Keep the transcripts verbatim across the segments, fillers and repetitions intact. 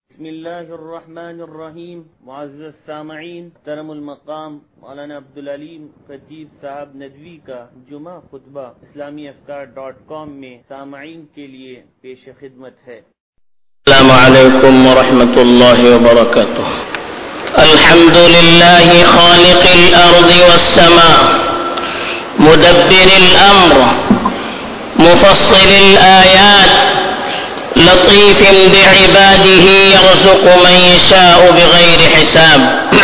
बिस्मिल्लाहिर्रहमानिर्रहीम। मुअज़्ज़ज़ सामईन, तरम मकाम मौलाना अब्दुल अलीम खतीब साहब नदवी का जुमा खुतबा इस्लामी अफ्कार डॉट कॉम में सामईन के लिए पेश खिदमत है। अस्सलामु अलैकुम व रहमतुल्लाहि व बरकातुहू। अल्हम्दुलिल्लाहि खालिक़िल अर्दि वस समा मुदब्बिरिल अम्र मुफस्सिलिल आयात लतीफ़ बिइबादिही यरज़ुक़ु मन यशाअु बिग़ैरि हिसाब।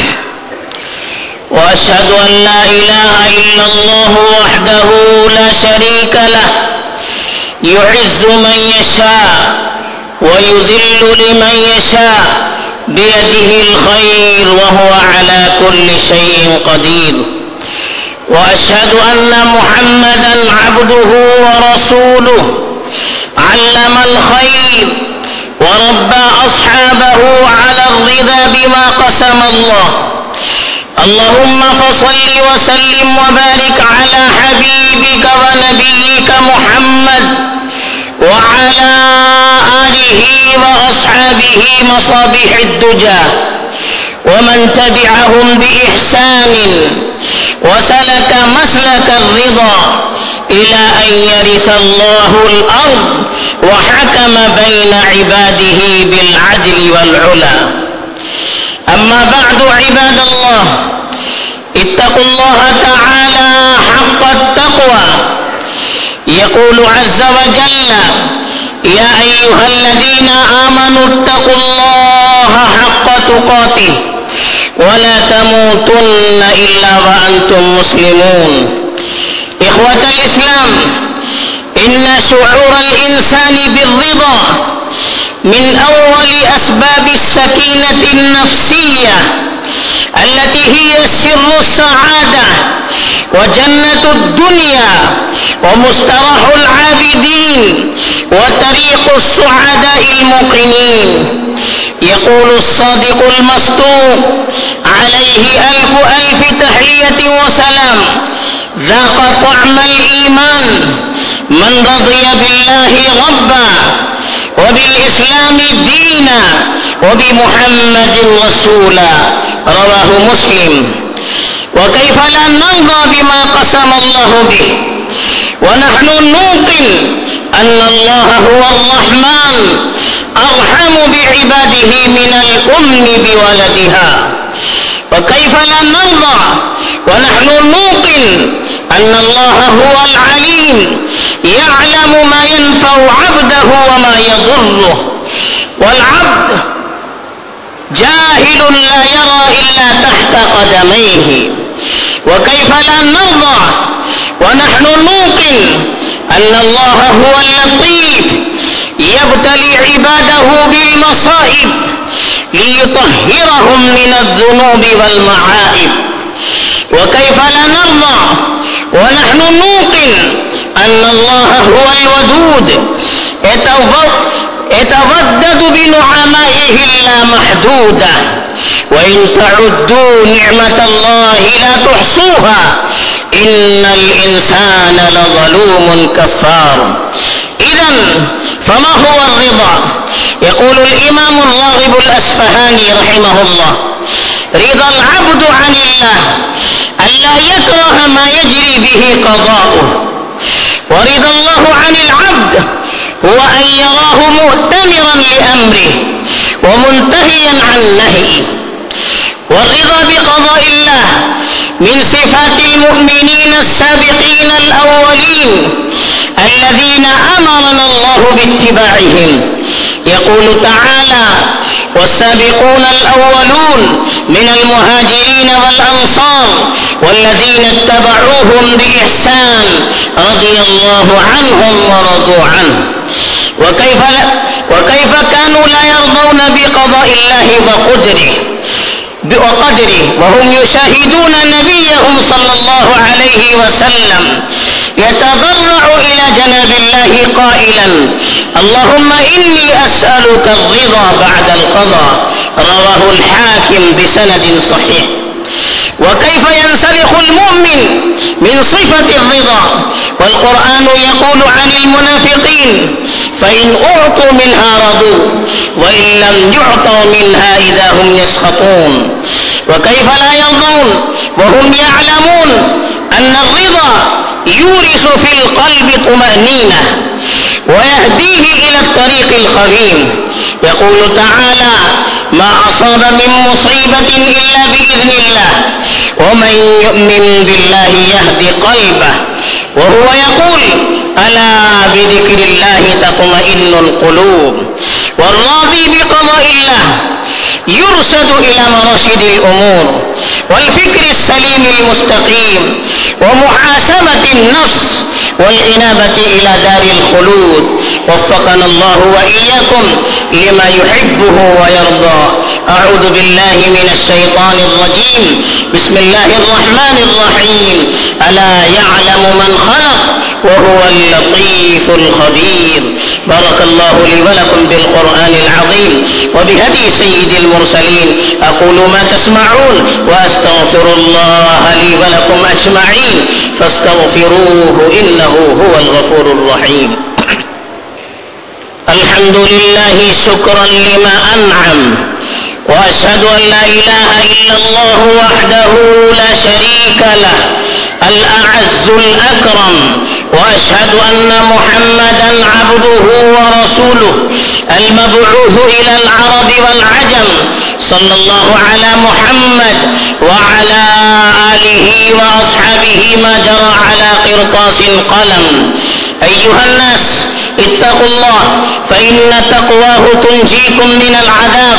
व अशहदु अन ला इलाहा इल्लल्लाहु वहदहु ला शरीका लहु युइज़्ज़ु मन यशाअ व युज़िल्लु लिमन यशाअ बियदिहिल खैर व हुवा अला कुल्लि शैइन क़दीर। व अशहदु अन्न मुहम्मदन अब्दुहु व रसूलुहु अल्लमल खैर व रब्बा अस्हाबहु अला अर्रिदा बिमा क़समल्लाह। अल्लाहुम्मा फसल्लि व सल्लिम व बारिक अला हबीबिका व नबिय्यिका मुहम्मद व अला आलिहि व अस्हाबिहि मसाबिहिद दुजा व मन तबिअहुम बिइहसान व सलक मसलक अर्रिदा इला अन यरिसा अल्लाहुल अर्द व हकम बैन इबादिही बिल अदल वल उला। अम्मा बअदु इबादल्लाह इत्तक़ुल्लाह तआला हक़्क़त तक़वा। यक़ूलु अज़्ज़ व जल्ल या अय्युहल्लज़ीना आमनू इत्तक़ुल्लाह हक़्क़ तुक़ातिह व ला तमूतुन्न इल्ला व अंतुम मुस्लिमून। इख़्वतल इस्लाम, इन्न शुऊरल इंसानी बिर्रिदा मिन अव्वली अस्बाबिस सकीनतिन नफ्सिय्या अल्लती हिय सिर्रुस सआदा व जन्नतुद दुनिया व मुस्तराहुल आबिदीन व तरीक़ुस सुअदाइल मुक़ीनीन। यक़ूलुस सादिक़ुल मस्दूक़ अलैहि अल्फ़ु अल्फ़ि तहिय्यतिन व सलाम ज़ाक़ तअमल ईमान मन रज़िय बिल्लाहि रब्बा व बिल इस्लामी दीना व बिमुहम्मदिन रसूला। रवाहु मुस्लिम। व कैफ़ ला नर्ज़ा बिमा क़सम अल्लाहु बिहि व नहनु नूक़िन अन्न अल्लाह हुवर रहमान अरहमु बिइबादिही मिनल उम्मि बिवलदिहा। व कैफ़ ला नर्ज़ा व नहनु नूक़िन अन्न अल्लाह हुवल अलीम यअलमु मा यनफ़उ अब्दहु व मा यदुर्रुहु वल अब्द जाहिलुन ला यरा इल्ला तहत क़दमैहि। व कैफ़ ला नर्ज़ा व नहनु नूक़िन अन्न अल्लाह हुवल लतीफ़ यब्तली इबादहु बिल मसाइब लियुतहिरहुम मिनज़ ज़ुनूबि वल मआइब। व कैफ़ ला नर्ज़ा व नहनु नूक़िन अन्न अल्लाह हुवल वदूद यतवद्ददु बिनुअमाइहि ला महदूदा व इन तउद्दू निअमतल्लाहि ला तुहसूहा इन्नल इंसान लज़लूमुन कफ़्फ़ार। इज़न फमा हुवा अर्रिदा? यक़ूलुल इमाम अर्राग़िबुल अस्फ़हानी रहिमहुल्लाह रिज़ल अब्दु अनिल्लाह अल्ला यकरह मा यजरी बिही क़ज़ाउहु व रिज़ल्लाहु अनिल अब्द हुवा अन यराहु मुअतमिरन लिअम्रिहि व मुंतहियन अन नहयिहि। والرضا بقضاء الله من صفات المؤمنين السابقين الأولين الذين أمرنا الله باتباعهم. يقول تعالى والسابقون الأولون من المهاجرين والأنصار والذين اتبعوهم بإحسان رضي الله عنهم ورضوا عنه. وكيف, وكيف كانوا لا يرضون بقضاء الله وقدره وقدره وهم يشاهدون نبيهم صلى الله عليه وسلم يتضرع إلى جناب الله قائلا اللهم إني أسألك الرضا بعد القضاء. رواه الحاكم بسند صحيح. وكيف ينسلخ المؤمن من صفة الرضا؟ والقرآن يقول عن المنافقين: فإن أعطوا منها رضوا وإن لم يعطوا منها إذا هم يسخطون. وكيف لا يرضون وهم يعلمون أن الرضا يورث في القلب طمأنينة ويهديه إلى الطريق القويم. يقول تعالى: ما أصاب من مصيبة إلا بإذن الله ومن يؤمن بالله يهدي قلبه. وهو يقول: ألا بذكر الله تطمئن القلوب. والراضي بقضاء الله يرشد إلى مراشد الأمور والفكر السليم المستقيم ومحاسبة النفس والإنابة إلى دار الخلود. وفقنا الله وإياكم لما يحبه ويرضى. أعوذ بالله من الشيطان الرجيم. بسم الله الرحمن الرحيم. ألا يعلم من خلق وهو اللطيف الخبير. بارك الله لي ولكم بالقرآن العظيم وبهدي سيد المرسلين. أقول ما تسمعون وأستغفر الله لي ولكم أجمعين فاستغفروه إنه هو الغفور الرحيم. الحمد لله شكرا لما أنعم، وأشهد أن لا إله إلا الله وحده لا شريك له الأعز الأكرم، وأشهد أن محمدا عبده ورسوله المبعوث إلى العرب والعجم. صلى الله على محمد وعلى آله وأصحابه ما جرى على قرطاس قلم. أيها الناس اتقوا الله، فإن تقواه تنجيكم من العذاب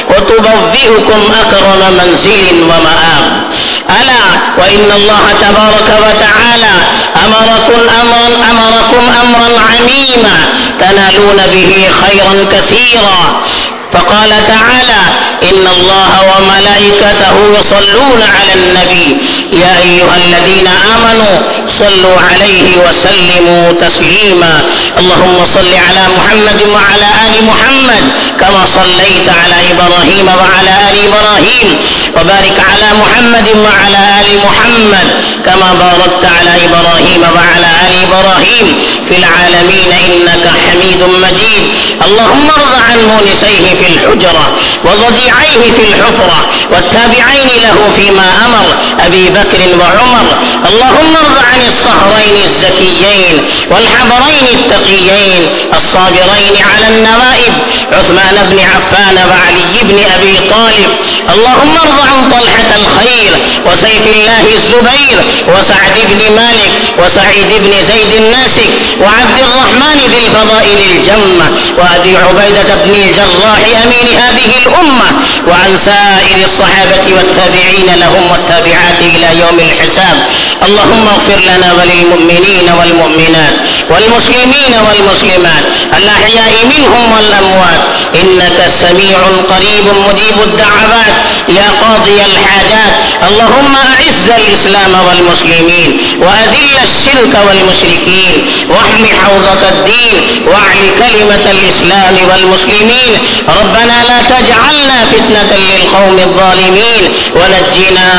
وتبوئكم أكرم منزل ومآب. ألا وإن الله تبارك وتعالى أمركم أمرا, أمركم أمرا عميما تنالون به خيرا كثيرا. فقال تعالى: إن الله وملائكته يصلون على النبي يا أيها الذين آمنوا صلوا عليه وسلموا تسليما. اللهم صل على محمد وعلى آل محمد كما صليت على إبراهيم وعلى آل إبراهيم، وبارك على محمد وعلى آل محمد كما باركت على إبراهيم وعلى آل إبراهيم في العالمين إنك حميد مجيد. اللهم ارض عن مونسيه في الحجرة وضجيعيه في الحفرة والتابعين له فيما أمر أبي بكر وعمر. اللهم ارض عن الصهرين الزكيين والحبرين التقيين الصابرين على النوائب عثمان بن عفان وعلي بن أبي طالب. اللهم ارض عن طلحة الخير وسيف الله الزبير وسعد بن مالك وسعيد بن زيد الناسك وعبد الرحمن ذي الفضائل الجمة وأبي عبيدة بن الجراح أمين هذه الأمة، وعن سائر الصحابة والتابعين لهم والتابعات إلى يوم الحساب. اللهم اغفر لنا وللمؤمنين والمؤمنات والمسلمين والمسلمات الأحياء منهم والأموات إنك سميع قريب مجيب الدعوات يا قاضي الحاجات. اللهم أعز الإسلام والمسلمين وأذل الشرك والمشركين واحم حوضة الدين واعل كلمة الإسلام والمسلمين. ربنا لا تجعلنا فتنة للقوم الظالمين ونجنا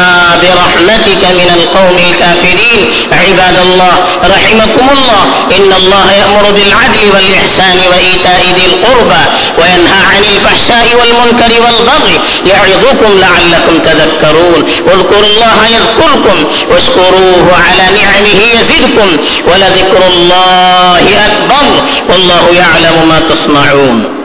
برحمتك من القوم الكافرين. عباد الله رحمكم الله، إن الله يأمر بالعدل والإحسان وإيتاء ذي القربى وينهى عن الفحشاء والمنكر والبغي يعظكم لعلكم تذكرون. واذكروا الله يذكركم واشكروه على نعمه يزدكم ولذكر الله أكبر والله يعلم ما تصنعون.